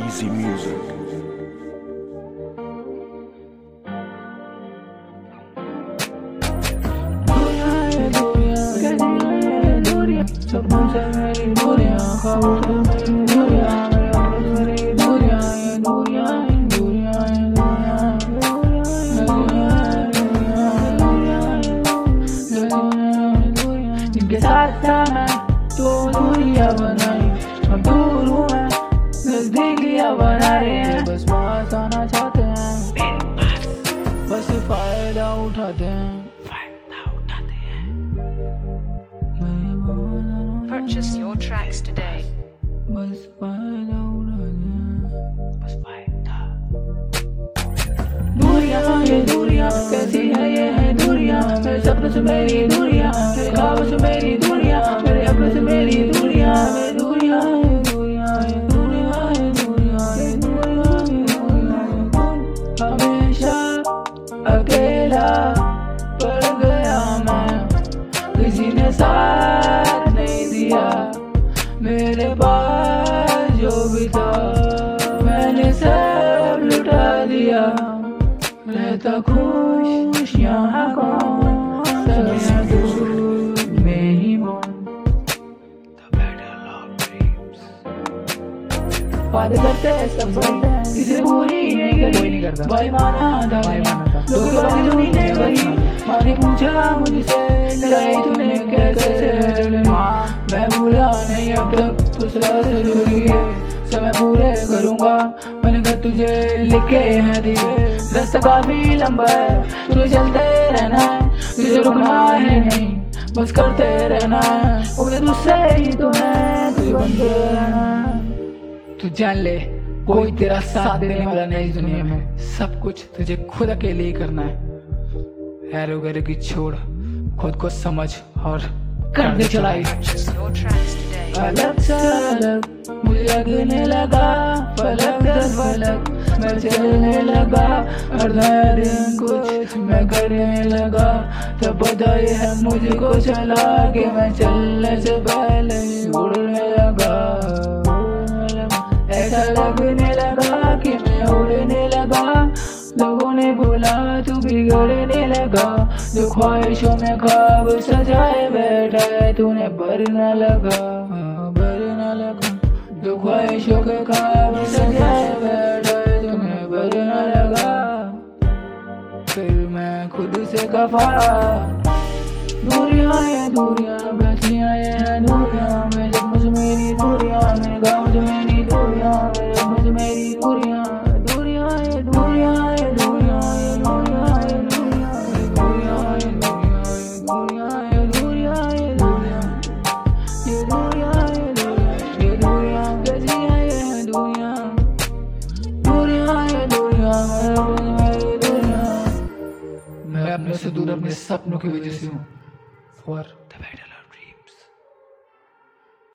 Easy Music. सपनों से मेरी दूरियां, ख्वाबों से मेरी दूरियां, मेरे अपनों से मेरी दूरियां, ये दूरियां, ये दूरियां, ये दूरियां, जिनके साथ था मैं तो दूरियां बनाई, अब दूर हूँ मैं, नजदीकियां बना रहे हैं, बस पास आना चाहते हैं, बस फायदा उठाते हैं। Purchase your tracks today. बस फायदा उठाते हैं, बस फायदा। दूरियां, ये दूरियां कैसी है, ये है दूरियां, मेरे सपनों से मेरी दूरियां, मेरे ख्वाबों से मेरी दूरियां, मेरे अपनों से मेरी दूरियां, मेरी दूरियां, ये दूरियां, ये दूरियां, ये दूरियां, ये दूरियां, ये दूरियां, ये दूरियां। हमेशा अकेला पड़ गया मैं, किसी ने साथ नहीं दिया, मेरे पास जो भी था मैंने सब लुटा दिया, रहता खुश यहाँ कौन सा दूर में ही मन। बात करते हैं सब बोलते हैं, किसी ने पूरी नहीं करता, भाई माना था लोगों की बातें सुनी नहीं वही, माँ ने पूछा मुझसे लड़ाई तूने कैसे मैं भूला नहीं अब तक दूसरा जरूरी है, समय पूरे करूँगा मैंने कहा तुझे लिखे हैं दिए, रास्ता काफी लंबा है तुझे चलते रहना है, तुझे रुकना है नहीं बस करते रहना है, मुझे तुझसे ही तो है तुझे बनते रहना है। तू जान ले कोई तेरा साथ देने वाला नहीं इस दुनिया में, सब कुछ तुझे खुद अकेले ही करना है, हैरो गैरो की छोड़ खुद को समझ और कर दे चलाई। Purchase your tracks today. अलग से अलग मुझे लगने लगा, फलक दर फलक मैं चलने लगा, आधा दिन कुछ मैं करने लगा, तब पता ही है मुझको चला कि मैं चलने से पहले ही उड़ने लगा, ऐसा लगने लगा कि मैं उड़ने लगा, लोगों ने बोला तू बिगड़ने लगा, जो ख्वाहिशों में ख्वाब सजाए बैठा है तूने भरना लगा, भरना लगा, जो ख्वाहिशों के ख्वाब सजाए बैठा है तूने भरना लगा, फिर मैं खुद से खफा। दूरियां ये दूरियां बचलियां ये है दूरियां, मेरे सपनों से मेरी दूरियां, मेरे गाँव से मेरी दूरियां, मेरे अपनों से मेरी दूरियां, दूरियां ये दूरियां, ये दूरियां, ये दूरियां, ये दूरियां, ये दूरियां, ये दूरियां, ये दूरियां, ये दूरियां, ये दूरियां, ये दूरियां, ये दूरियां बचलियां ये है दूरियां, दूरियां ये दूरियां, मेरे अपनों से मेरी दूरियां, मैं अपने से दूर अपने सपनों की वजह से हूँ।